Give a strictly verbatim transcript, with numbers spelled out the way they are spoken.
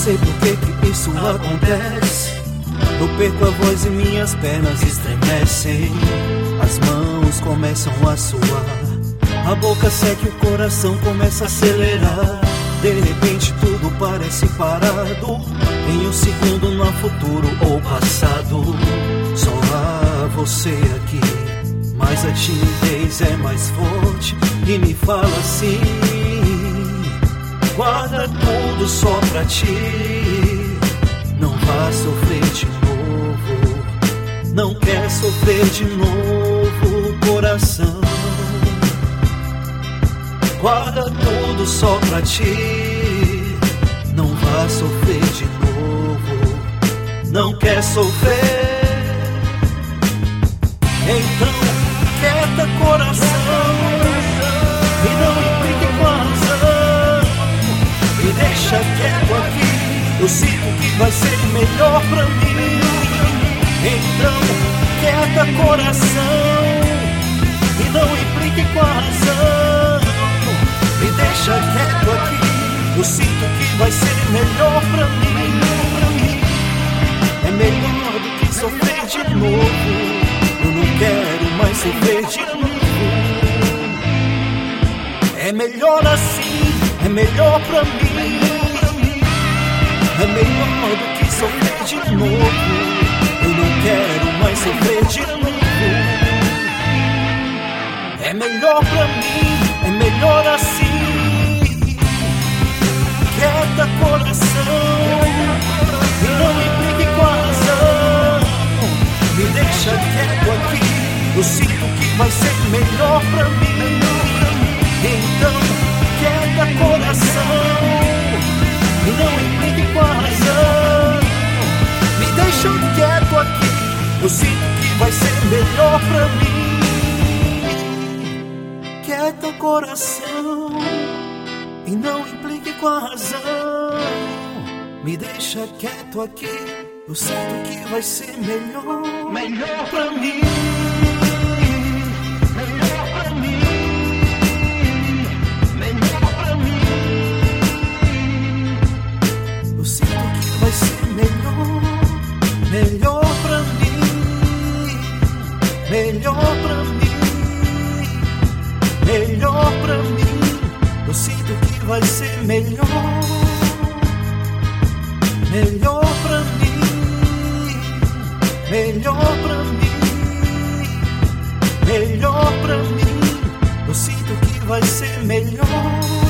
sei por que que isso acontece. Eu perco a voz e minhas pernas estremecem. As mãos começam a suar, a boca seca e o coração começa a acelerar. De repente tudo parece parado, em um segundo não há futuro ou passado. Só há você aqui, mas a timidez é mais forte e me fala assim: guarda tudo só pra ti, não vá sofrer de novo, não quer sofrer de novo, coração. Guarda tudo só pra ti, não vá sofrer de novo, não quer sofrer. Então, quieta coração, e não implique com a razão, me deixa quieto aqui, eu sinto que vai ser melhor pra mim. Então, quieta coração, e não implique com a razão, me deixa quieto aqui, eu sinto que vai ser melhor pra mim. É melhor do que sofrer de novo, eu não quero mais sofrer de novo. É melhor assim, é melhor pra mim. É melhor do que sofrer de novo, eu não quero mais sofrer de novo. É melhor pra mim, é melhor assim. Quieta coração, e não implique com a razão, me deixa quieto aqui, eu sinto que vai ser melhor pra mim. Então, quieta coração, e não implique com a razão, me deixa quieto aqui, eu sinto que vai ser melhor pra mim. Quieta coração, e não implique com a razão, me deixa quieto aqui, eu sinto que vai ser melhor, melhor pra mim. Melhor pra mim, melhor pra mim. Eu sinto que vai ser melhor, melhor pra mim. Melhor pra mim, melhor pra mim. Eu sinto que vai ser melhor, melhor pra mim, melhor pra mim, melhor pra mim. Eu sinto que vai ser melhor.